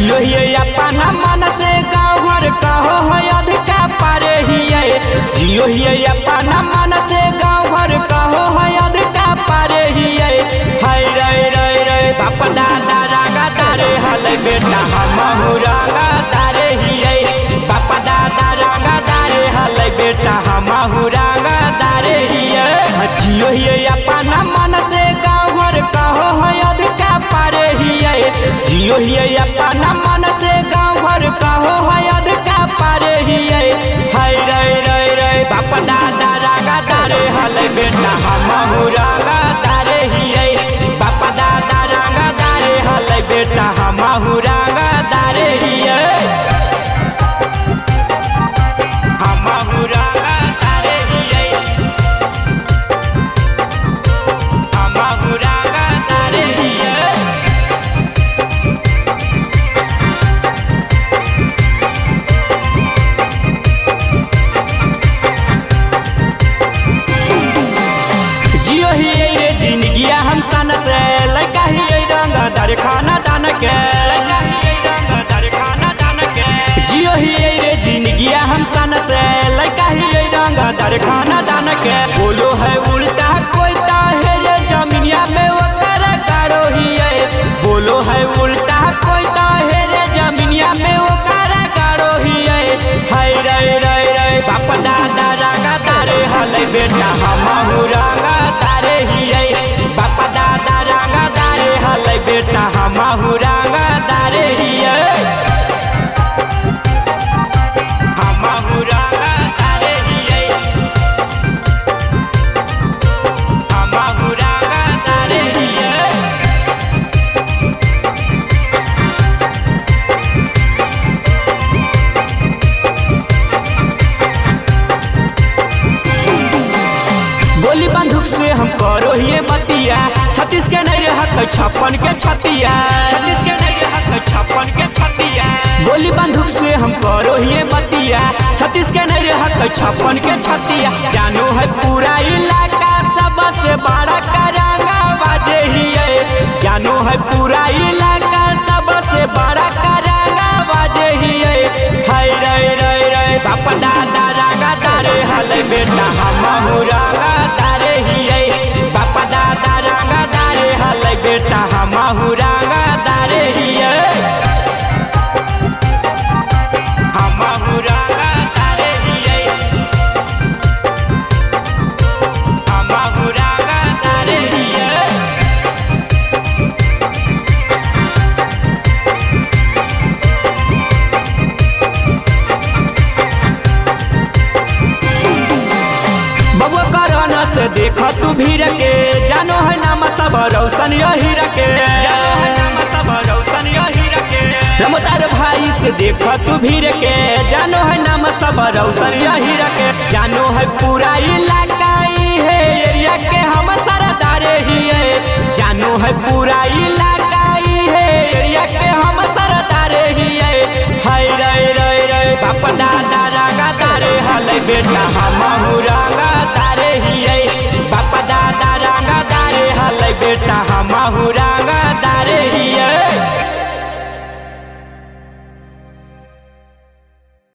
जियो हिये अपना मन से गाँव घर कहो है अधिका पारे हिये। जियो हिये अपना मन से गाँव घर कहो है अधिका पारे हिये। हाय रे रे रे बाप दादा रागा तारे हले बेटा हमहु रागा तारे हिये। बाप दादा रागा तारे हले बेटा हमहु रागा तारे हिये। जियो हिये अपना मन से गाँव घर कहो है अधिका पारे हिये। जियो हिये अपना मन से गाँव घर कहो है अधिका पारे हिये। हाय रे रे रे बाप दादा रागा तारे हले बेटा हमहु रागा तारे हिये। बाप दादा रागा तारे हले बेटा हमहु रागा तारे हिये। हमहु रागा तारे हिये। हमहु रागा तारे हिये। जियो हिये रे जिंदगिया हम सन से लगा हिये रंग दर खाना दान के। जियो हिये रे जिंदगिया हम सन से लगा हिये रंग दर खाना दान के। बोलो है उल्टा कोई ताहे रे जमीनिया में ओकर गाड़ो हिये। बोलो है उल्टा कोई ताहे रे जमीनिया में ओकर गाड़ो हिये। हाय रे रे रे बाप दादा रागा तारे हले बेटा हमहु रागा तारे हिये। बाप दादा रागा तारे हले बेटा हमहु रागा तारे हिये। हमहु रागा तारे हिये। हमहु रागा तारे हिये। गोली बंदूक से हम करो हिये बतिया। 36 के नहीं रहत 56 के छतिया। 36 के नहीं रहत 56 के छतिया। गोली बंदूक से हम करो हिये बतिया। 36 के नहीं रहत 56 के छतिया। जानो है पूरा इलाका सबसे बड़ा करांगा बाजे हिये। जानो है पूरा इलाका सबसे बड़ा करांगा बाजे हिये। हाय रे रे रे बाप दादा रागा तारे हले बेटा हमहु रागा तारे हिये। बाप दादा रागा तारे हले बेटा हमहु रागा तारे हिये। हमहु रागा तारे हिये। हमहु रागा तारे हिये। बबुआ करना से देखा तू भीड़ के। जानो है नाम सब रौशन यही रखे। जानो है नाम सब रौशन यही रखे। रमतार भाई से देखा तू भीड़ के। जानो है नाम सब रौशन यही रखे। जानो है पूरा इलाका है एरिया के हम सरदारे हिये। जानो है पूरा इलाका है एरिया के हम सरदारे हिये। हाय रे रे रे बाप दादा रागा तारे हले बेटा हमहु रागा तारे हिये। बाप दादा रागा तारे हले बेटा हमहु रागा